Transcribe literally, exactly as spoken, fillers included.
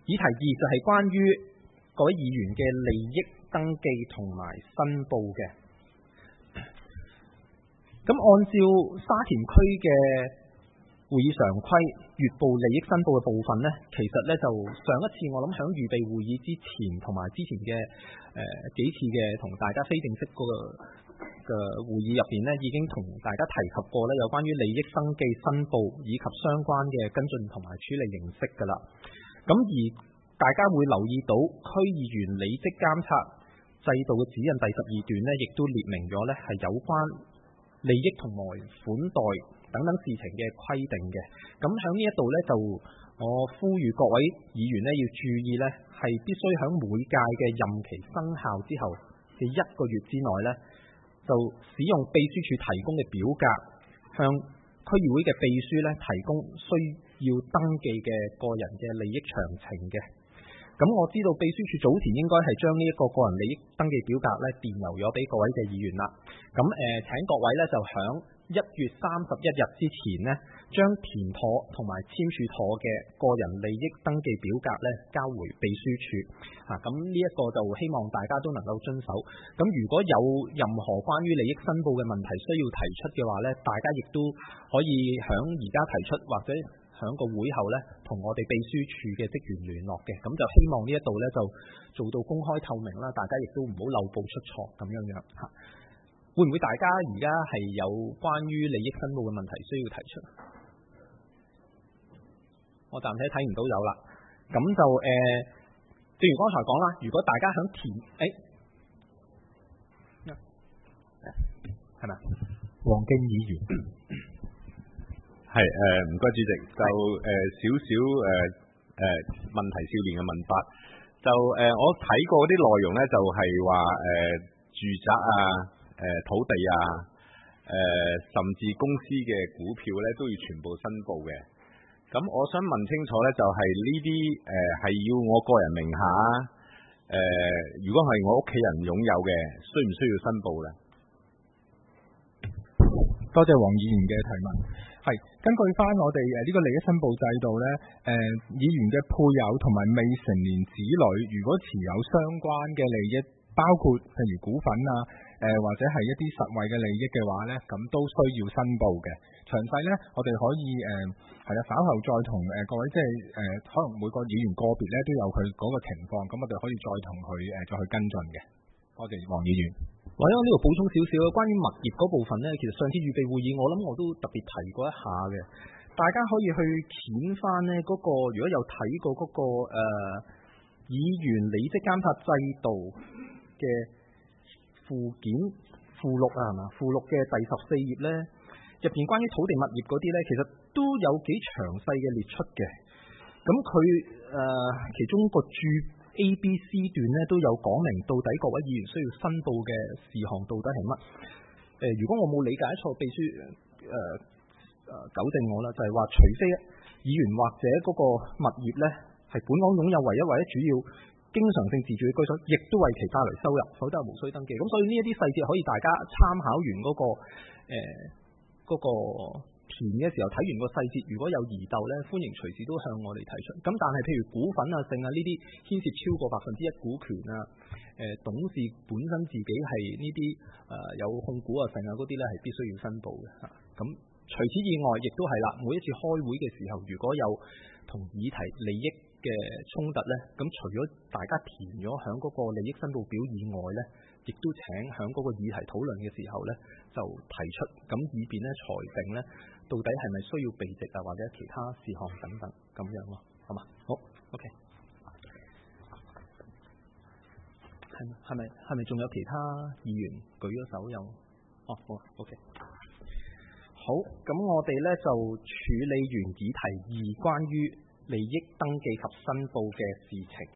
議題二就係關於各位議員嘅利益登記同埋申報嘅。咁按照沙田區嘅會議常規，月報利益申報嘅部分呢，其實呢就上一次我諗響預備會議之前同埋之前嘅誒、呃、幾次嘅同大家非正式嗰個嘅會議入邊呢，已經同大家提及過呢，有關於利益登記申報以及相關嘅跟進同埋處理形式噶啦。咁而大家會留意到區議員履職監察制度嘅指引第十二段呢，亦都列明咗呢係有關利益同埋款待等等事情嘅規定嘅。咁喺呢一度呢，就我呼籲各位議員呢要注意呢，係必須喺每屆嘅任期生效之後嘅一個月之內呢，就使用秘書處提供嘅表格，向區議會嘅秘書呢提供需要登記嘅個人嘅利益詳情嘅。咁我知道秘書處早前應該係將呢一個個人利益登記表格呢電郵咗俾各位嘅議員啦。咁誒、呃、請各位呢就響一月三十一日之前呢，將填妥同埋簽署妥嘅個人利益登記表格呢交回秘書處。啊，咁呢一個就希望大家都能夠遵守。咁如果有任何關於利益申報嘅問題需要提出嘅話呢，大家亦都可以響而家提出，或者喺個會後呢，同我哋秘書處嘅職員聯絡嘅。咁就希望呢一度呢，就做到公開透明啦，大家亦都唔好漏報出錯咁樣樣嚇。會唔會大家而家係有關於利益申報嘅問題需要提出？我暫時睇唔到有啦。咁就誒、呃，正如剛才講啦，如果大家響填誒，係咪？黃敬議員。 係誒，唔該主席，就誒少少誒誒問題少年嘅問法，就誒、呃、我睇過啲內容咧，就係話誒住宅啊、誒、呃、土地啊、誒、呃、甚至公司嘅股票咧都要全部申報嘅。咁我想問清楚咧，就係呢啲誒係要我個人名下誒、呃，如果係我屋企人擁有嘅，需唔需要申報咧？ 多謝黃議員嘅提問。係根據翻我哋誒呢個利益申報制度咧，誒、呃、議員嘅配偶同埋未成年子女，如果持有相關嘅利益，包括譬如股份啊，誒、呃、或者係一啲實惠嘅利益嘅話咧，咁都需要申報嘅。詳細咧，我哋可以誒係啦，稍後再同誒、呃、各位即係誒可能每個議員個別咧都有佢嗰個情況，咁我哋可以再同佢誒再去跟進嘅。多謝黃議員。 或者我呢度補充少少關於物業嗰部分呢，其實上次預備會議我諗我都特別提過一下嘅，大家可以去檢翻呢嗰個，如果有睇過嗰、那個誒、呃、議員履職監察制度嘅附件附錄啊，係嘛？附錄嘅第十四頁呢，入邊關於土地物業嗰啲呢，其實都有幾詳細嘅列出嘅。咁佢誒其中個注A、B、C 段咧都有講明到底各位議員需要申報嘅事項到底係乜？誒、呃，如果我冇理解錯，秘書誒誒糾正我啦，就係、是、話除非議員或者嗰個物業咧係本港擁有唯一或者主要經常性自住嘅居所，亦都為其帶來收入，否則係無需登記。咁所以呢一啲細節可以大家參考完嗰、那個誒嗰、呃那個填嘅時候睇完個細節，如果有疑竇咧，歡迎隨時都向我哋提出。咁但係譬如股份啊、剩啊呢啲牽涉超過百分之一股權啊，誒、呃、董事本身自己係呢啲誒有控股啊、剩啊嗰啲咧係必須要申報嘅嚇。咁、啊、除此以外，亦都係啦，每一次開會嘅時候，如果有同議題利益嘅衝突咧，咁除咗大家填咗響嗰個利益申報表以外咧，亦都請響嗰個議題討論嘅時候咧，就提出，咁以便咧裁定咧，到底係咪需要避席啊，或者其他事項等等咁樣咯，好嘛？好 ，OK。係咪係咪係咪仲有其他議員舉咗手有？哦，好 ，OK。好，咁我哋咧就處理完議題二關於利益登記及申報嘅事情。